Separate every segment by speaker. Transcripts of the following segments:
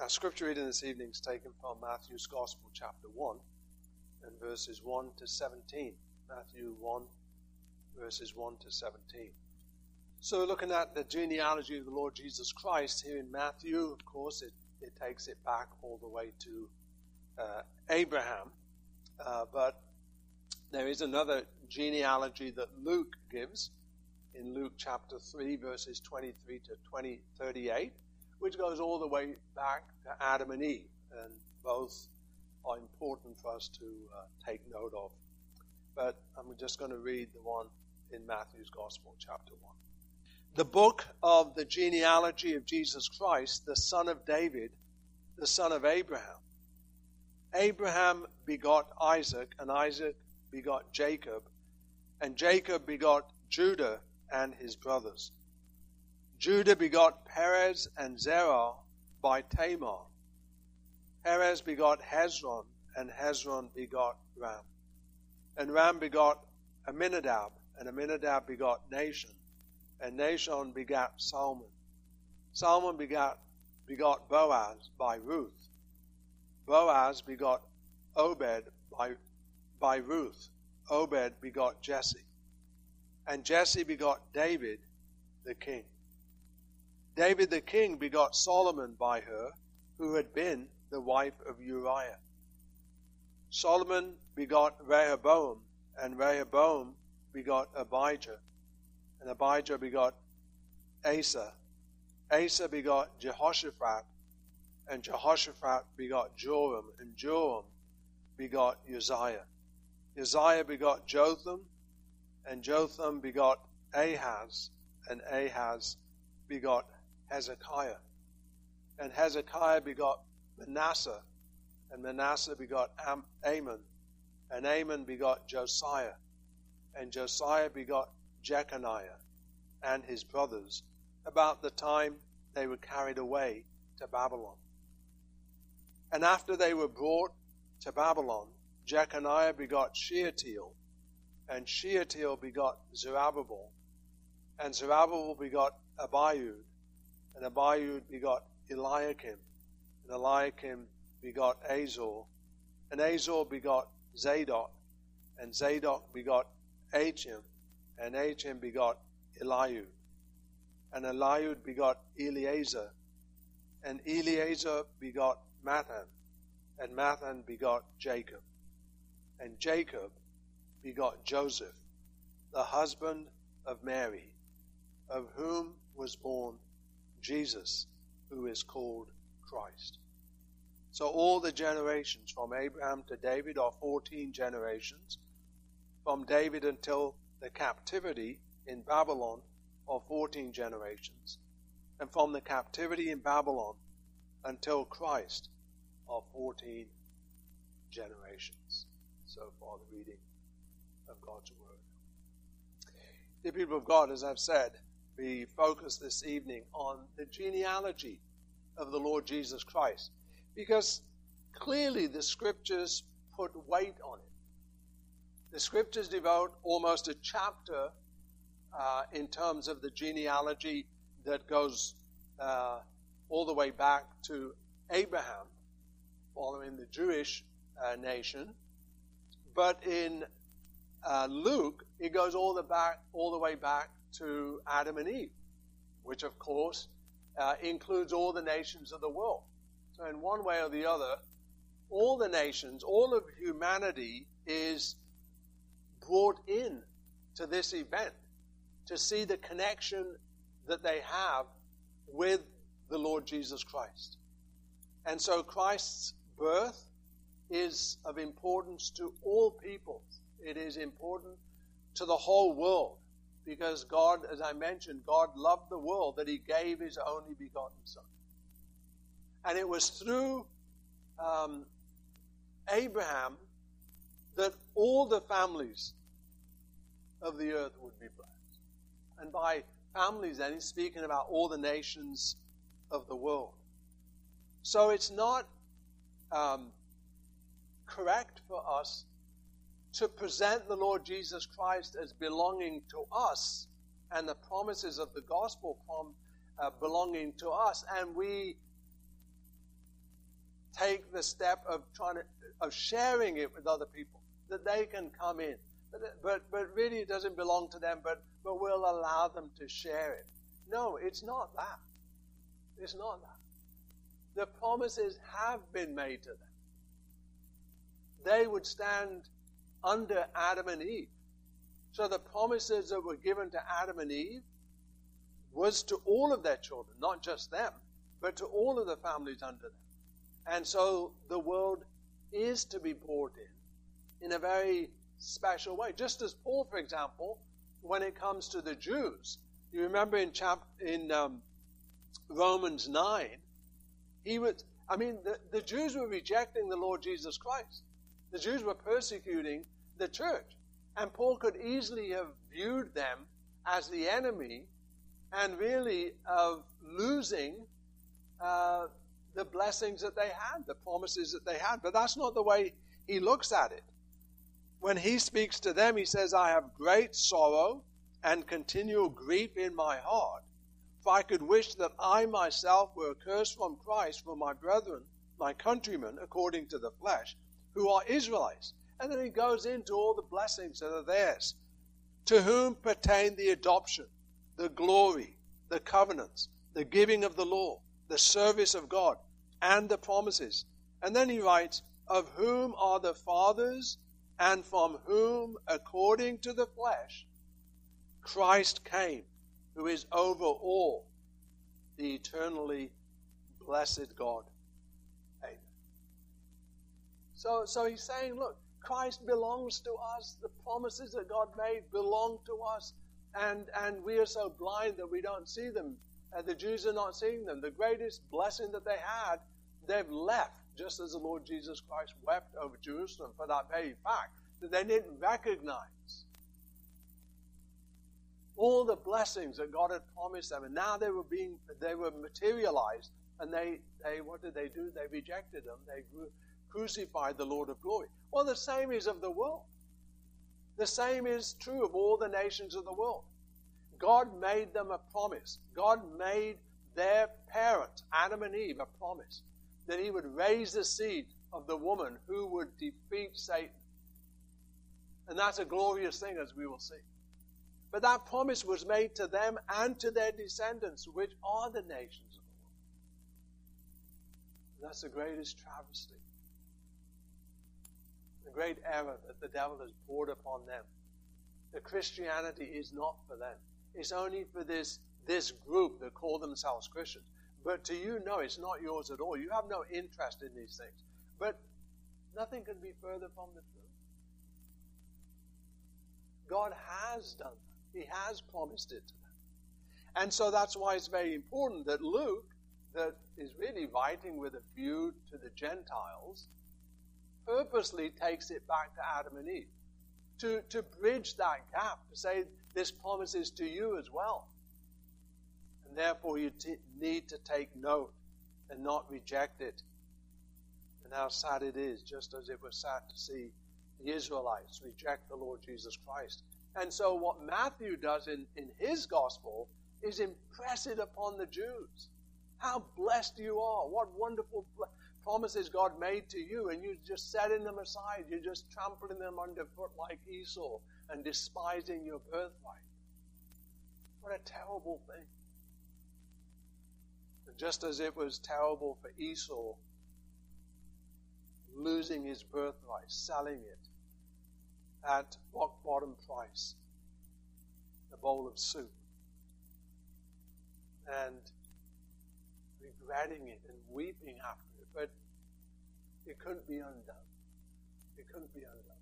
Speaker 1: Our scripture reading this evening is taken from Matthew's Gospel, chapter 1, and verses 1 to 17. Matthew 1, verses 1 to 17. So we're looking at the genealogy of the Lord Jesus Christ here in Matthew. Of course, it takes it back all the way to Abraham. But there is another genealogy that Luke gives in Luke chapter 3, verses 23 to 38, which goes all the way back to Adam and Eve. And both are important for us to take note of. But I'm just going to read the one in Matthew's Gospel, chapter 1. The book of the genealogy of Jesus Christ, the son of David, the son of Abraham. Abraham begot Isaac, and Isaac begot Jacob, and Jacob begot Judah and his brothers. Judah begot Perez and Zerah by Tamar. Perez begot Hezron, and Hezron begot Ram. And Ram begot Amminadab, and Amminadab begot Nahshon, and Nahshon begat Salmon. Salmon begot Boaz by Ruth. Boaz begot Obed by Ruth. Obed begot Jesse. And Jesse begot David the king. David the king begot Solomon by her, who had been the wife of Uriah. Solomon begot Rehoboam, and Rehoboam begot Abijah, and Abijah begot Asa. Asa begot Jehoshaphat, and Jehoshaphat begot Joram, and Joram begot Uzziah. Uzziah begot Jotham, and Jotham begot Ahaz, and Ahaz begot Hezekiah. And Hezekiah begot Manasseh, and Manasseh begot Amon, and Amon begot Josiah, and Josiah begot Jeconiah and his brothers about the time they were carried away to Babylon. And after they were brought to Babylon, Jeconiah begot Shealtiel, and Shealtiel begot Zerubbabel, and Zerubbabel begot Abiud, and Abiud begot Eliakim, and Eliakim begot Azor, and Azor begot Zadok, and Zadok begot Achim, and Achim begot Eliud, and Eliud begot Eleazar, and Eleazar begot Mathan, and Mathan begot Jacob, and Jacob begot Joseph, the husband of Mary, of whom was born Jesus, who is called Christ. So all the generations from Abraham to David are 14 generations. From David until the captivity in Babylon are 14 generations. And from the captivity in Babylon until Christ are 14 generations. So far the reading of God's Word. Dear people of God, as I've said, we focus this evening on the genealogy of the Lord Jesus Christ, because clearly the Scriptures put weight on it. The Scriptures devote almost a chapter in terms of the genealogy that goes all the way back to Abraham, following the Jewish nation. But in Luke, it goes all the way back to Adam and Eve, which of course includes all the nations of the world. So in one way or the other, all the nations, all of humanity is brought in to this event to see the connection that they have with the Lord Jesus Christ. And so Christ's birth is of importance to all people. It is important to the whole world, because God, as I mentioned, God loved the world that He gave His only begotten Son. And it was through Abraham that all the families of the earth would be blessed. And by families, then, he's speaking about all the nations of the world. So it's not correct for us to present the Lord Jesus Christ as belonging to us and the promises of the gospel belonging to us, and we the step of sharing it with other people, that they can come in. But really it doesn't belong to them, but we'll allow them to share it. No, it's not that. It's not that. The promises have been made to them. They would stand under Adam and Eve. So the promises that were given to Adam and Eve was to all of their children, not just them, but to all of the families under them. And so the world is to be brought in a very special way. Just as Paul, for example, when it comes to the Jews, you remember in Romans 9, the Jews were rejecting the Lord Jesus Christ. The Jews were persecuting the church. And Paul could easily have viewed them as the enemy and really of losing the blessings that they had, the promises that they had. But that's not the way he looks at it. When he speaks to them, he says, I have great sorrow and continual grief in my heart, for I could wish that I myself were accursed from Christ for my brethren, my countrymen, according to the flesh, who are Israelites. And then he goes into all the blessings that are theirs, to whom pertain the adoption, the glory, the covenants, the giving of the law, the service of God, and the promises. And then he writes, of whom are the fathers, and from whom, according to the flesh, Christ came, who is over all, the eternally blessed God. Amen. So he's saying, look, Christ belongs to us. The promises that God made belong to us. And we are so blind that we don't see them. The Jews are not seeing them. The greatest blessing that they had, they've left, just as the Lord Jesus Christ wept over Jerusalem for that very fact, that they didn't recognize all the blessings that God had promised them. And now they were materialized. And they what did they do? They rejected them. They crucified the Lord of glory. Well, the same is of the world. The same is true of all the nations of the world. God made them a promise. God made their parents, Adam and Eve, a promise that he would raise the seed of the woman who would defeat Satan. And that's a glorious thing, as we will see. But that promise was made to them and to their descendants, which are the nations of the world. And that's the greatest travesty. The great error that the devil has poured upon them. That Christianity is not for them. It's only for this group that call themselves Christians. But to you, no, it's not yours at all. You have no interest in these things. But nothing can be further from the truth. God has done that. He has promised it to them. And so that's why it's very important that Luke, that is really writing with a view to the Gentiles, purposely takes it back to Adam and Eve. To bridge that gap, to say this promise is to you as well. And therefore you need to take note and not reject it. And how sad it is, just as it was sad to see the Israelites reject the Lord Jesus Christ. And so what Matthew does in his gospel is impress it upon the Jews. How blessed you are. What wonderful promises God made to you, and you're just setting them aside. You're just trampling them underfoot like Esau and despising your birthright. What a terrible thing. And just as it was terrible for Esau losing his birthright, selling it at rock bottom price, a bowl of soup, and regretting it and weeping after it, but it couldn't be undone. It couldn't be undone.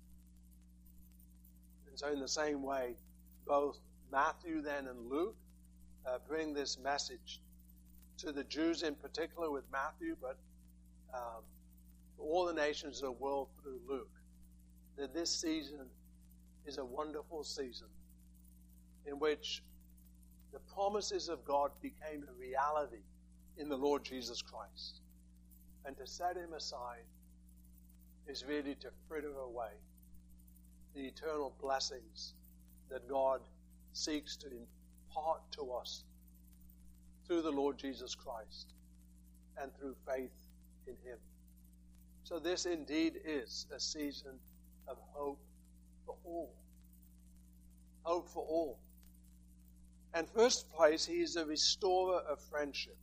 Speaker 1: And so in the same way, both Matthew then and Luke bring this message to the Jews in particular with Matthew, but for all the nations of the world through Luke, that this season is a wonderful season in which the promises of God became a reality in the Lord Jesus Christ. And to set him aside is really to fritter away the eternal blessings that God seeks to impart to us through the Lord Jesus Christ and through faith in him. So this indeed is a season of hope for all. Hope for all. And first place, he is a restorer of friendship.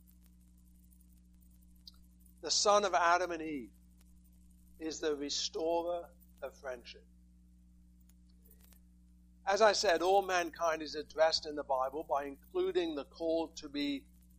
Speaker 1: The son of Adam and Eve is the restorer of friendship. As I said, all mankind is addressed in the Bible by including the call to be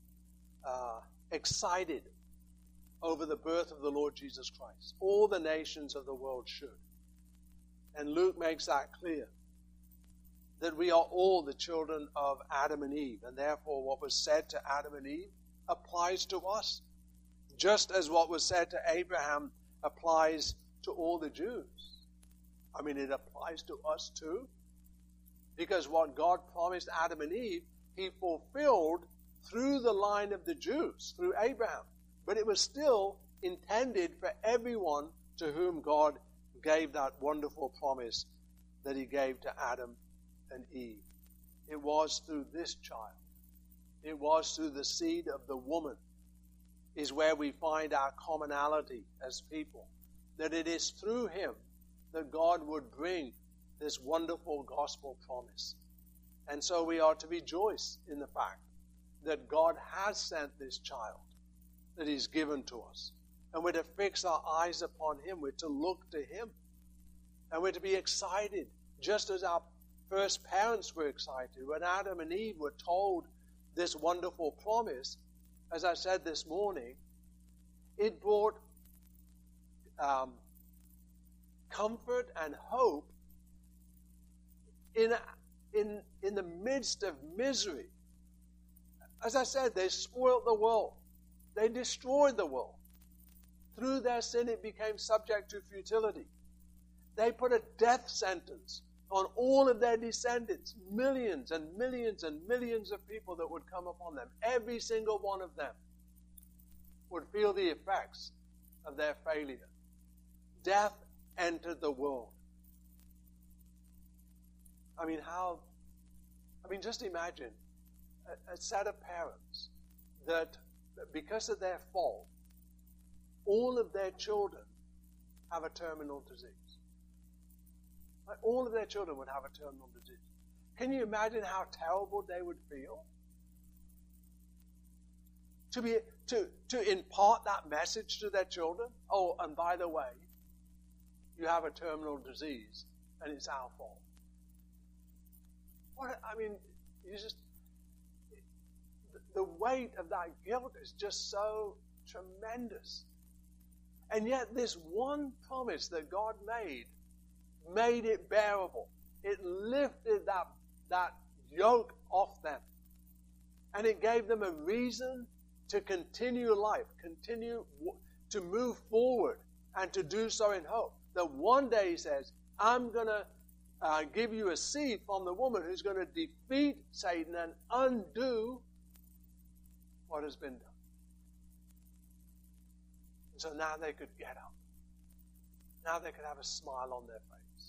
Speaker 1: excited over the birth of the Lord Jesus Christ. All the nations of the world should. And Luke makes that clear, that we are all the children of Adam and Eve, and therefore what was said to Adam and Eve applies to us, just as what was said to Abraham applies to all the Jews. I mean, it applies to us too, because what God promised Adam and Eve, he fulfilled through the line of the Jews, through Abraham. But it was still intended for everyone to whom God gave that wonderful promise that he gave to Adam and Eve. It was through this child. It was through the seed of the woman is where we find our commonality as people. That it is through him that God would bring this wonderful gospel promise. And so we are to rejoice in the fact that God has sent this child that he's given to us. And we're to fix our eyes upon him. We're to look to him. And we're to be excited, just as our first parents were excited. When Adam and Eve were told this wonderful promise, as I said this morning, it brought comfort and hope in the midst of misery. As I said, they spoiled the world. They destroyed the world. Through their sin, it became subject to futility. They put a death sentence on all of their descendants, millions and millions and millions of people that would come upon them. Every single one of them would feel the effects of their failure. Death entered the world. Just imagine a set of parents that, because of their fault, all of their children have a terminal disease. Like, all of their children would have a terminal disease. Can you imagine how terrible they would feel? To impart that message to their children? Oh, and by the way, you have a terminal disease, and it's our fault. The weight of that guilt is just so tremendous. And yet this one promise that God made it bearable. It lifted that yoke off them. And it gave them a reason to continue life, continue to move forward, and to do so in hope. That one day, he says, I'm going to give you a seed from the woman who's going to defeat Satan and undo what has been done. And so now they could get up. Now they could have a smile on their face.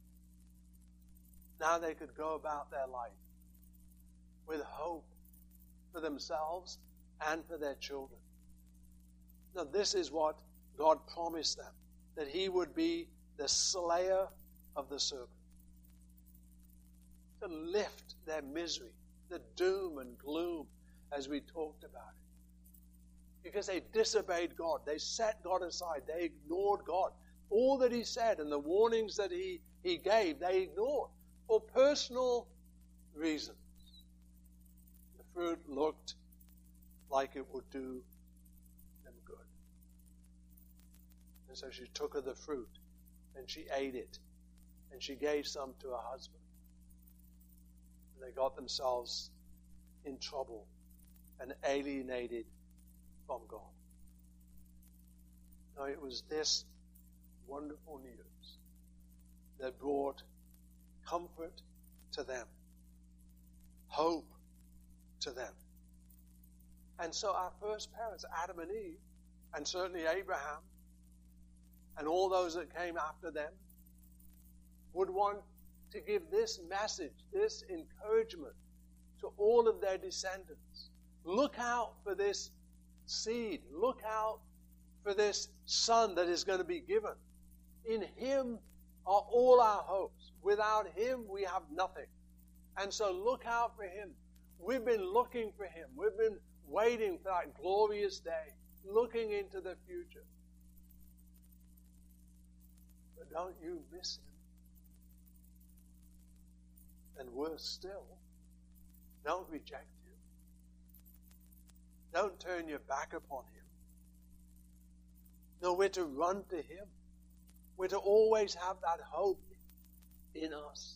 Speaker 1: Now they could go about their life with hope for themselves and for their children. Now this is what God promised them, that he would be the slayer of the serpent, to lift their misery, the doom and gloom as we talked about it. Because they disobeyed God. They set God aside. They ignored God. All that he said and the warnings that he gave, they ignored for personal reasons. The fruit looked like it would do them good. And so she took of the fruit and she ate it. And she gave some to her husband. And they got themselves in trouble and alienated from God. Now it was this wonderful news that brought comfort to them, hope to them. And so our first parents, Adam and Eve, and certainly Abraham, and all those that came after them, would want to give this message, this encouragement to all of their descendants. Look out for this seed. Look out for this Son that is going to be given. In Him are all our hopes. Without Him, we have nothing. And so look out for Him. We've been looking for Him. We've been waiting for that glorious day, looking into the future. But don't you miss Him. And worse still, don't reject Him. Don't turn your back upon Him. No, we're to run to Him. We're to always have that hope in us.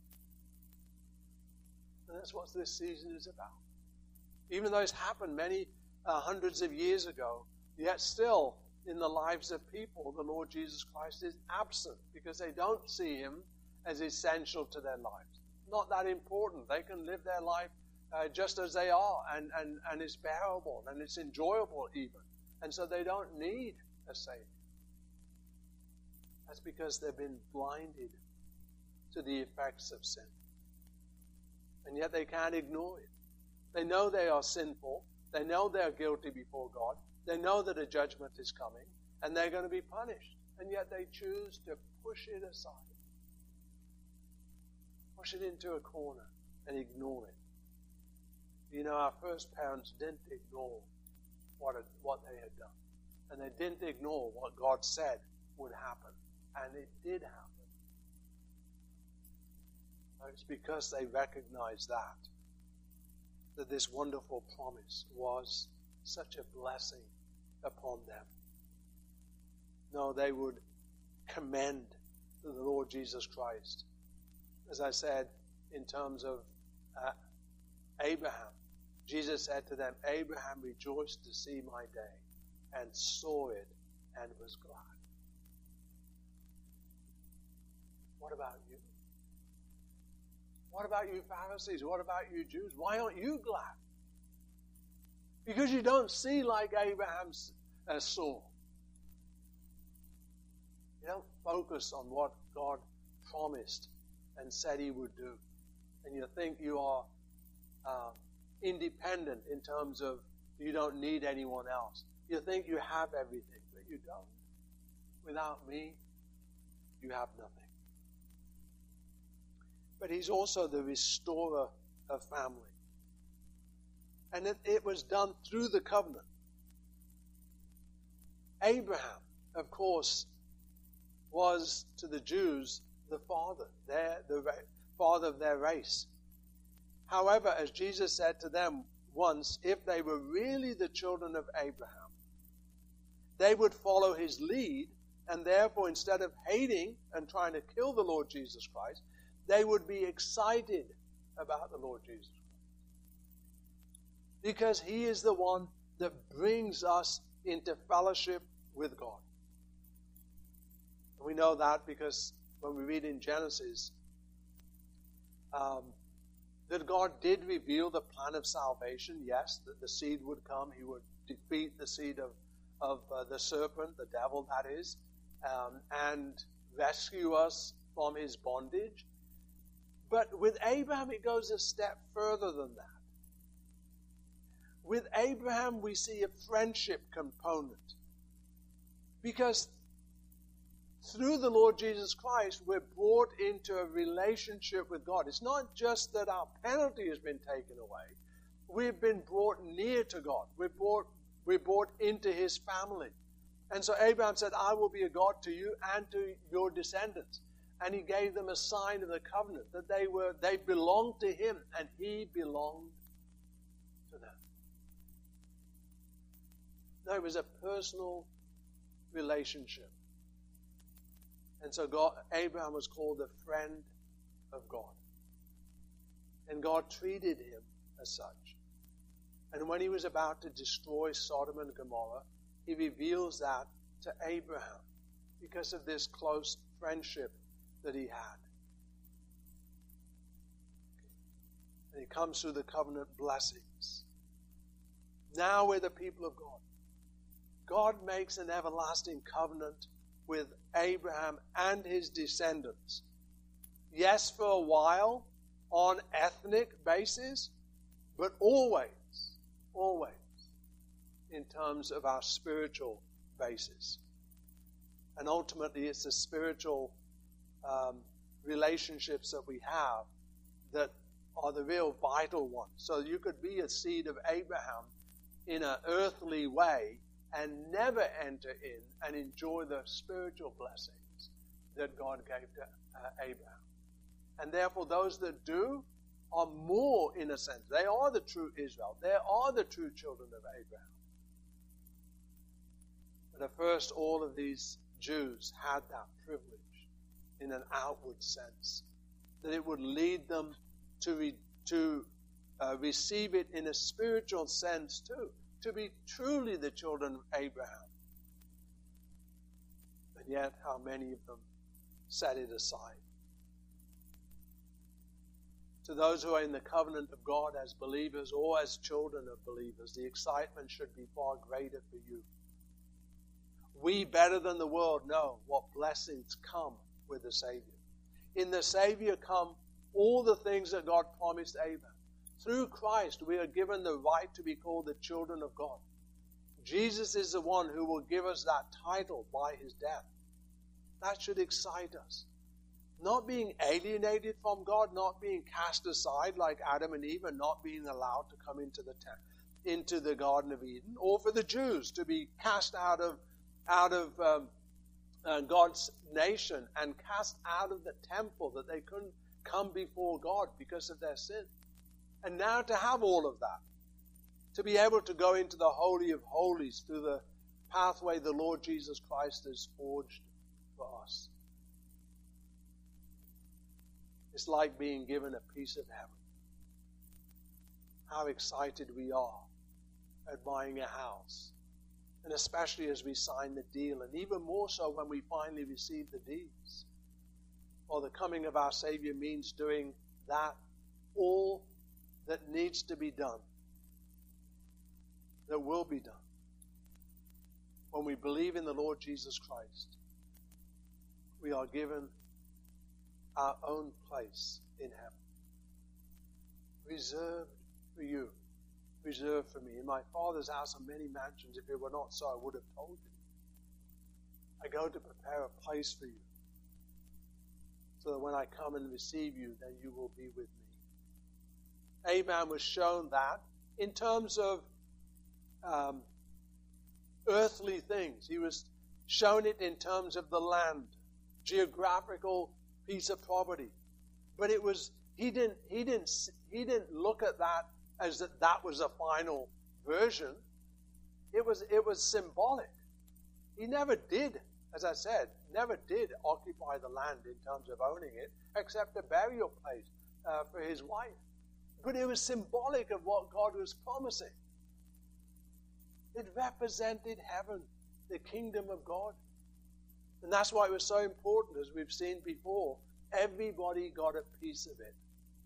Speaker 1: And that's what this season is about. Even though it's happened many hundreds of years ago, yet still in the lives of people, the Lord Jesus Christ is absent because they don't see Him as essential to their lives. Not that important. They can live their life just as they are, and it's bearable, and it's enjoyable even. And so they don't need a Savior. That's because they've been blinded to the effects of sin. And yet they can't ignore it. They know they are sinful. They know they're guilty before God. They know that a judgment is coming, and they're going to be punished. And yet they choose to push it aside. Push it into a corner and ignore it. You know, our first parents didn't ignore what they had done. And they didn't ignore what God said would happen. And it did happen. It's because they recognized that this wonderful promise was such a blessing upon them. No, they would commend to the Lord Jesus Christ. As I said, in terms of Abraham, Jesus said to them, Abraham rejoiced to see my day and saw it and was glad. What about you? What about you Pharisees? What about you Jews? Why aren't you glad? Because you don't see like Abraham saw. You don't focus on what God promised and said He would do. And you think you are independent in terms of you don't need anyone else. You think you have everything, but you don't. Without me, you have nothing. But He's also the restorer of family. And it was done through the covenant. Abraham, of course, was to the Jews the father, the father of their race. However, as Jesus said to them once, if they were really the children of Abraham, they would follow his lead, and therefore, instead of hating and trying to kill the Lord Jesus Christ, they would be excited about the Lord Jesus Christ. Because He is the one that brings us into fellowship with God. And we know that because when we read in Genesis, that God did reveal the plan of salvation. Yes, that the seed would come. He would defeat the seed of the serpent, the devil that is, and rescue us from his bondage. But with Abraham, it goes a step further than that. With Abraham, we see a friendship component. Because through the Lord Jesus Christ, we're brought into a relationship with God. It's not just that our penalty has been taken away. We've been brought near to God. We're brought into His family. And so Abraham said, I will be a God to you and to your descendants. And He gave them a sign of the covenant that they belonged to Him and He belonged to them. No, it was a personal relationship. And so Abraham was called a friend of God. And God treated him as such. And when He was about to destroy Sodom and Gomorrah, He reveals that to Abraham because of this close friendship that he had. And it comes through the covenant blessings. Now we're the people of God. God makes an everlasting covenant with Abraham and his descendants. Yes, for a while, on ethnic basis, but always in terms of our spiritual basis. And ultimately, it's the spiritual relationships that we have that are the real vital ones. So you could be a seed of Abraham in an earthly way and never enter in and enjoy the spiritual blessings that God gave to Abraham. And therefore, those that do are more, in a sense. They are the true Israel. They are the true children of Abraham. But at first, all of these Jews had that privilege in an outward sense, that it would lead them to receive it in a spiritual sense too, to be truly the children of Abraham. And yet, how many of them set it aside? To those who are in the covenant of God as believers or as children of believers, the excitement should be far greater for you. We, better than the world, know what blessings come with the Savior. In the Savior come all the things that God promised Abraham. Through Christ, we are given the right to be called the children of God. Jesus is the one who will give us that title by his death. That should excite us. Not being alienated from God, not being cast aside like Adam and Eve, and not being allowed to come into the Garden of Eden, or for the Jews to be cast out of God's nation and cast out of the temple, that they couldn't come before God because of their sin. And now to have all of that, to be able to go into the Holy of Holies through the pathway the Lord Jesus Christ has forged for us. It's like being given a piece of heaven. How excited we are at buying a house. And especially as we sign the deal, and even more so when we finally receive the deeds. Well, the coming of our Savior means doing that, all that needs to be done, that will be done. When we believe in the Lord Jesus Christ, we are given our own place in heaven. Reserved for you. Reserved for me. In my Father's house are many mansions. If it were not so, I would have told you. I go to prepare a place for you, so that when I come and receive you, then you will be with me. Abraham was shown that in terms of earthly things. He was shown it in terms of the land, geographical piece of property. But it was he didn't look at that as that was a final version. It was symbolic. He never did, as I said, occupy the land in terms of owning it, except a burial place for his wife. But it was symbolic of what God was promising. It represented heaven, the kingdom of God. And that's why it was so important, as we've seen before. Everybody got a piece of it.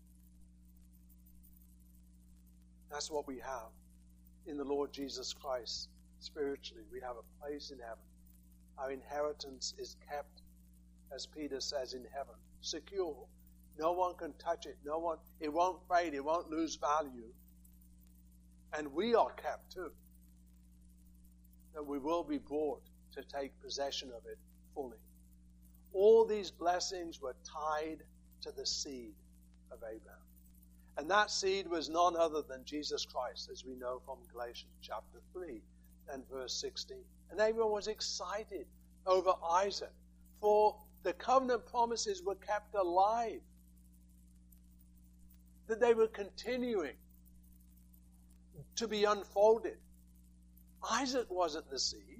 Speaker 1: That's what we have in the Lord Jesus Christ spiritually. We have a place in heaven. Our inheritance is kept, as Peter says, in heaven, secure. No one can touch it. It won't fade. It won't lose value. And we are kept too. That we will be brought to take possession of it fully. All these blessings were tied to the seed of Abraham. And that seed was none other than Jesus Christ, as we know from Galatians chapter 3 and verse 16. And Abraham was excited over Isaac, for the covenant promises were kept alive, that they were continuing to be unfolded. Isaac wasn't the seed.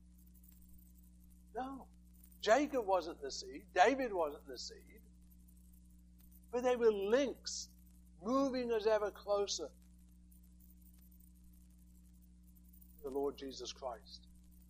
Speaker 1: No. Jacob wasn't the seed. David wasn't the seed. But they were links moving us ever closer to the Lord Jesus Christ.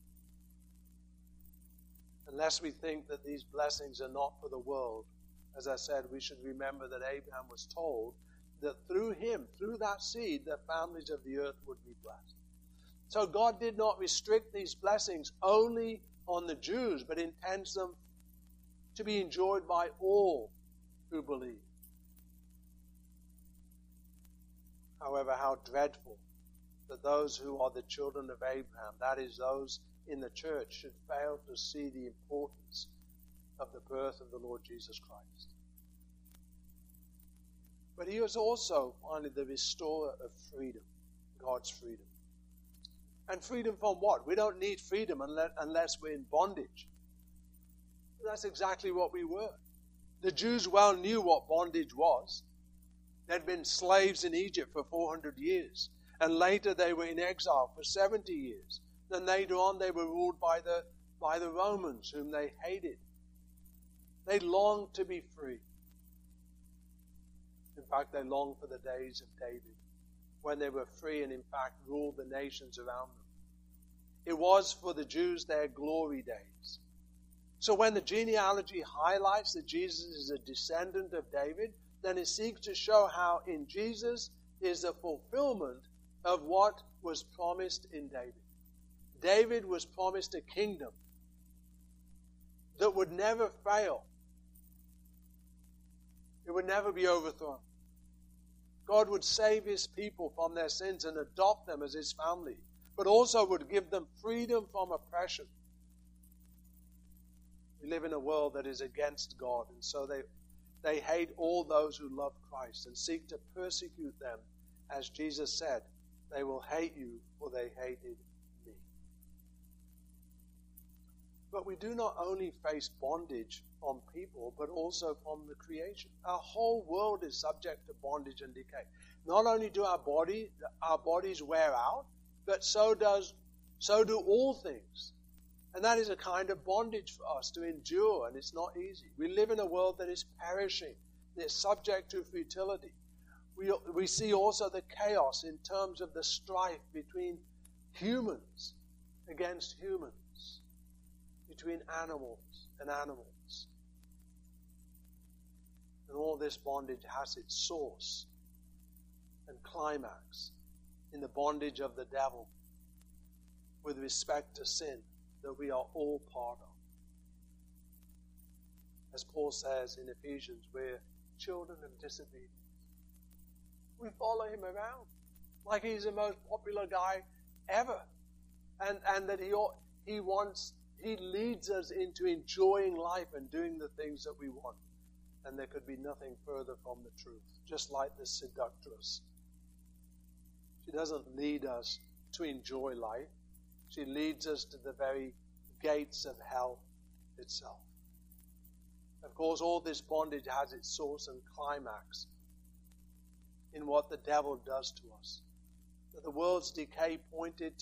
Speaker 1: Unless we think that these blessings are not for the world, as I said, we should remember that Abraham was told that through him, through that seed, the families of the earth would be blessed. So God did not restrict these blessings only on the Jews, but intends them to be enjoyed by all who believe. However, how dreadful that those who are the children of Abraham, that is, those in the church should fail to see the importance of the birth of the Lord Jesus Christ. But he was also, finally, the restorer of freedom, God's freedom. And freedom from what? We don't need freedom unless we're in bondage. That's exactly what we were. The Jews well knew what bondage was. They'd been slaves in Egypt for 400 years. And later they were in exile for 70 years. Then later on they were ruled by the Romans, whom they hated. They longed to be free. In fact, they longed for the days of David, when they were free and in fact ruled the nations around them. It was for the Jews their glory days. So when the genealogy highlights that Jesus is a descendant of David, then it seeks to show how in Jesus is the fulfillment of what was promised in David. David was promised a kingdom that would never fail. It would never be overthrown. God would save his people from their sins and adopt them as his family, but also would give them freedom from oppression. We live in a world that is against God, and so they hate all those who love Christ and seek to persecute them. As Jesus said, they will hate you, for they hated me. But we do not only face bondage from people, but also from the creation. Our whole world is subject to bondage and decay. Not only do our bodies wear out, but so do all things. And that is a kind of bondage for us to endure, and it's not easy. We live in a world that is perishing. It's subject to futility. We see also the chaos in terms of the strife between humans against humans, between animals and animals. And all this bondage has its source and climax in the bondage of the devil with respect to sin that we are all part of. As Paul says in Ephesians, we're children of disobedience. We follow him around like he's the most popular guy ever. And that he leads us into enjoying life and doing the things that we want. And there could be nothing further from the truth. Just like the seductress. She doesn't lead us to enjoy life. She leads us to the very gates of hell itself. Of course, all this bondage has its source and climax in what the devil does to us. That the world's decay pointed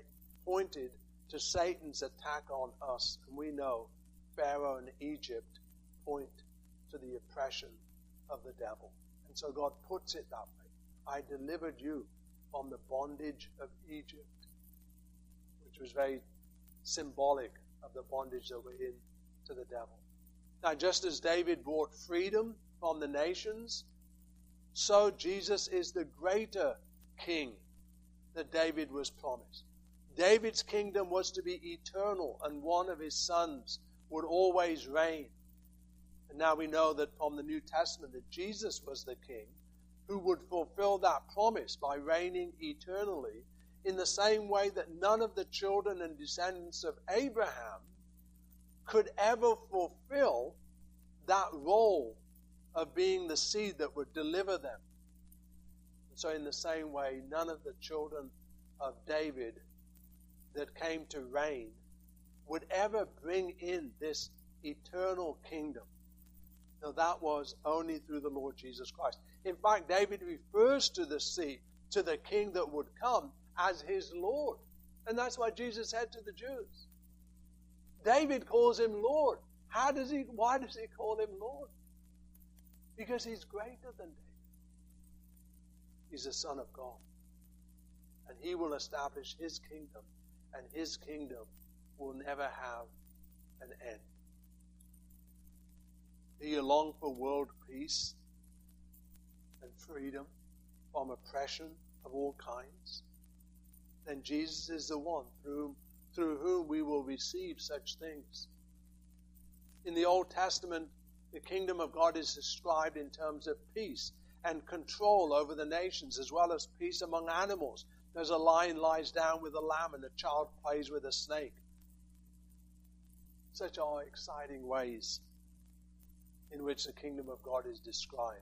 Speaker 1: to Satan's attack on us. And we know Pharaoh and Egypt point to the oppression of the devil. And so God puts it that way. I delivered you from the bondage of Egypt, which was very symbolic of the bondage that we're in to the devil. Now, just as David brought freedom from the nations, so Jesus is the greater king that David was promised. David's kingdom was to be eternal, and one of his sons would always reign. And now we know that from the New Testament that Jesus was the king who would fulfill that promise by reigning eternally, in the same way that none of the children and descendants of Abraham could ever fulfill that role of being the seed that would deliver them. And so in the same way, none of the children of David that came to reign would ever bring in this eternal kingdom. Now that was only through the Lord Jesus Christ. In fact, David refers to the seed, to the king that would come, as his Lord. And that's why Jesus said to the Jews. David calls him Lord. Why does he call him Lord? Because he's greater than David. He's the Son of God. And he will establish his kingdom. And his kingdom will never have an end. Do you long for world peace and freedom from oppression of all kinds? Then Jesus is the one through whom we will receive such things. In the Old Testament, the kingdom of God is described in terms of peace and control over the nations, as well as peace among animals. There's a lion lies down with a lamb and a child plays with a snake. Such are exciting ways in which the kingdom of God is described.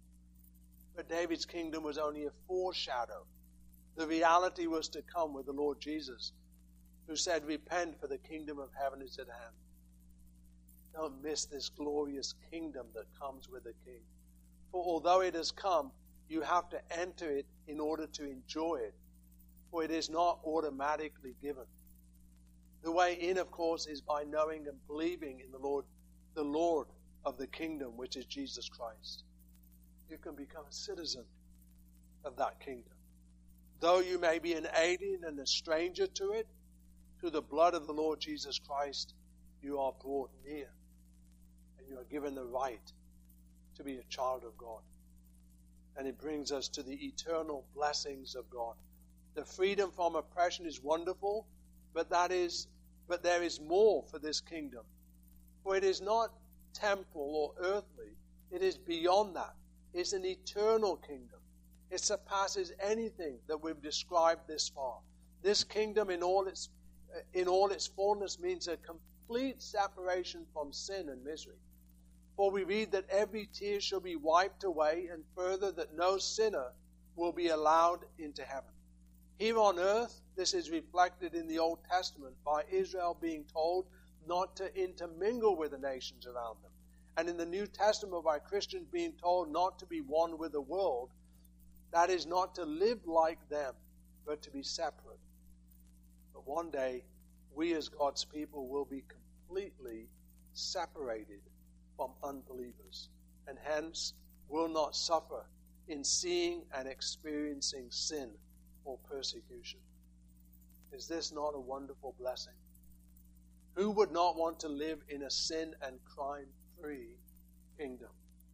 Speaker 1: But David's kingdom was only a foreshadow. The reality was to come with the Lord Jesus, who said, "Repent, for the kingdom of heaven is at hand." Don't miss this glorious kingdom that comes with the King. For although it has come, you have to enter it in order to enjoy it. For it is not automatically given. The way in, of course, is by knowing and believing in the Lord of the kingdom, which is Jesus Christ. You can become a citizen of that kingdom. Though you may be an alien and a stranger to it, through the blood of the Lord Jesus Christ, you are brought near. And you are given the right to be a child of God. And it brings us to the eternal blessings of God. The freedom from oppression is wonderful, but there is more for this kingdom. For it is not temporal or earthly. It is beyond that. It's an eternal kingdom. It surpasses anything that we've described this far. This kingdom in all its fullness means a complete separation from sin and misery. For we read that every tear shall be wiped away, and further that no sinner will be allowed into heaven. Here on earth, this is reflected in the Old Testament by Israel being told not to intermingle with the nations around them. And in the New Testament by Christians being told not to be one with the world, that is not to live like them, but to be separate. But one day, we as God's people will be completely separated from unbelievers, and hence will not suffer in seeing and experiencing sin or persecution. Is this not a wonderful blessing? Who would not want to live in a sin and crime-free kingdom?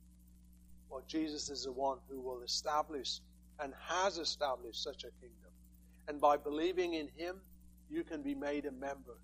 Speaker 1: Well, Jesus is the one who will establish and has established such a kingdom. And by believing in Him, you can be made a member.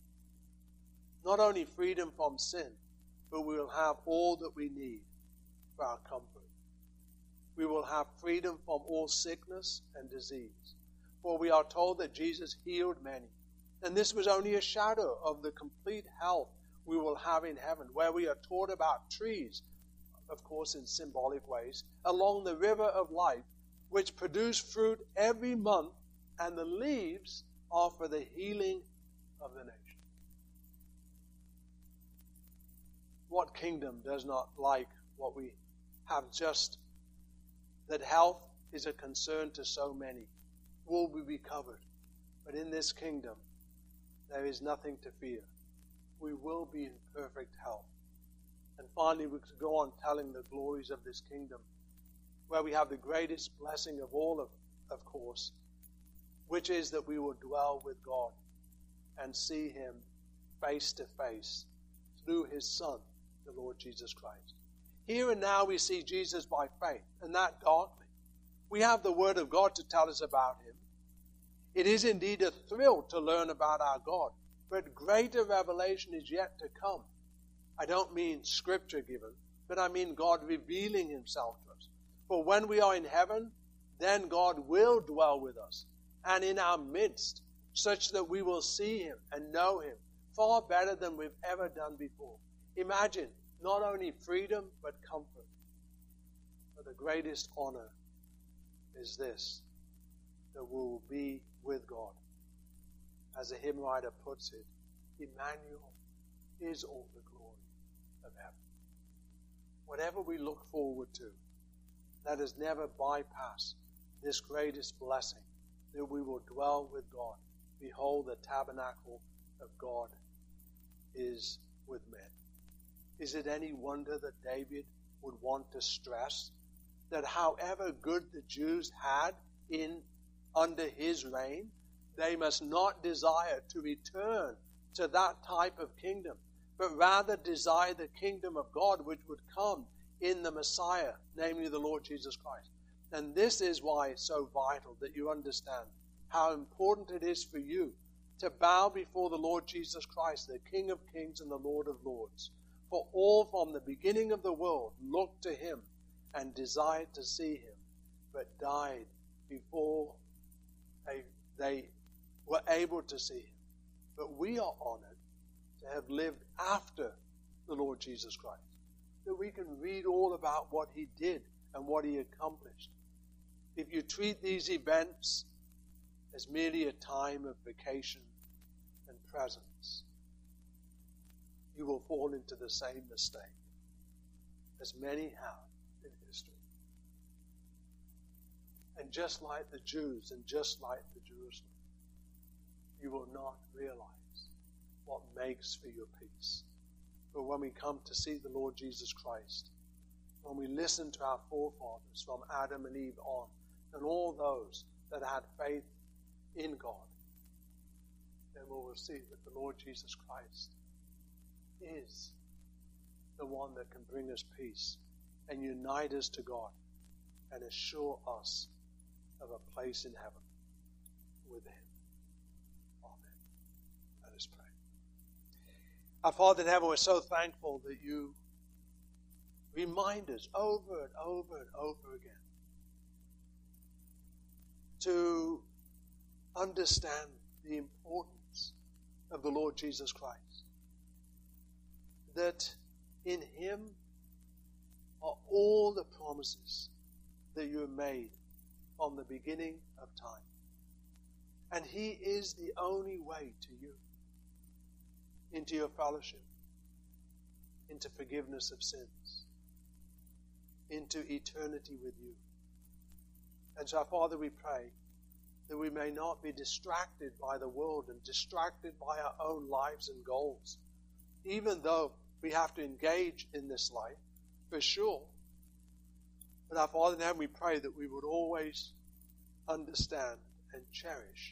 Speaker 1: Not only freedom from sin, but we will have all that we need for our comfort. We will have freedom from all sickness and disease. For we are told that Jesus healed many. And this was only a shadow of the complete health we will have in heaven, where we are taught about trees, of course in symbolic ways, along the river of life, which produce fruit every month, and the leaves are for the healing of the nation. What kingdom does not like what we have just, that health is a concern to so many? Will we be covered? But in this kingdom, there is nothing to fear. We will be in perfect health. And finally, we could go on telling the glories of this kingdom, where we have the greatest blessing of all, of course, which is that we will dwell with God and see Him face to face through His Son, the Lord Jesus Christ. Here and now we see Jesus by faith, and that darkly. We have the Word of God to tell us about Him. It is indeed a thrill to learn about our God, but greater revelation is yet to come. I don't mean Scripture given, but I mean God revealing Himself to us. For when we are in heaven, then God will dwell with us and in our midst, such that we will see Him and know Him far better than we've ever done before. Imagine not only freedom, but comfort. But the greatest honor is this, that we will be with God. As the hymn writer puts it, Emmanuel is all the glory of heaven. Whatever we look forward to, let us never bypass this greatest blessing, that we will dwell with God. Behold, the tabernacle of God is with men. Is it any wonder that David would want to stress that however good the Jews had under his reign, they must not desire to return to that type of kingdom, but rather desire the kingdom of God which would come in the Messiah, namely the Lord Jesus Christ. And this is why it's so vital that you understand how important it is for you to bow before the Lord Jesus Christ, the King of Kings and the Lord of Lords. For all from the beginning of the world looked to Him and desired to see Him, but died before they were able to see Him. But we are honored to have lived after the Lord Jesus Christ. That we can read all about what He did and what He accomplished. If you treat these events as merely a time of vacation and presence, you will fall into the same mistake as many have in history. And just like the Jews and just like the Jerusalem, you will not realize what makes for your peace. But when we come to see the Lord Jesus Christ, when we listen to our forefathers from Adam and Eve on, and all those that had faith in God, then we will see that the Lord Jesus Christ is the one that can bring us peace and unite us to God and assure us of a place in heaven with Him. Amen. Let us pray. Our Father in heaven, we're so thankful that You remind us over and over and over again to understand the importance of the Lord Jesus Christ. That in Him are all the promises that You have made from the beginning of time. And He is the only way to You, into Your fellowship, into forgiveness of sins, into eternity with You. And so, Father, we pray that we may not be distracted by the world and distracted by our own lives and goals, even though we have to engage in this life, for sure. But our Father in heaven, we pray that we would always understand and cherish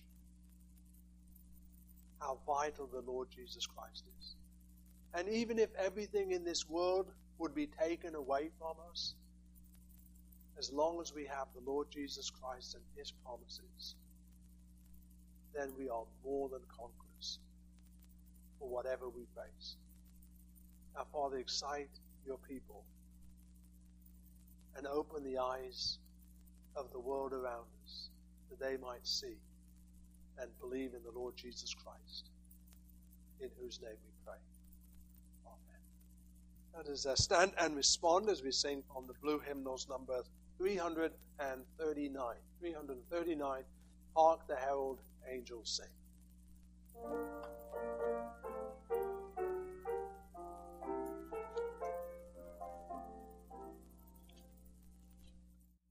Speaker 1: how vital the Lord Jesus Christ is. And even if everything in this world would be taken away from us, as long as we have the Lord Jesus Christ and His promises, then we are more than conquerors for whatever we face. Now, Father, excite Your people and open the eyes of the world around us that they might see and believe in the Lord Jesus Christ, in whose name we pray. Amen. Let us stand and respond as we sing from the blue hymnals number 339. 339, Hark the Herald Angels Sing.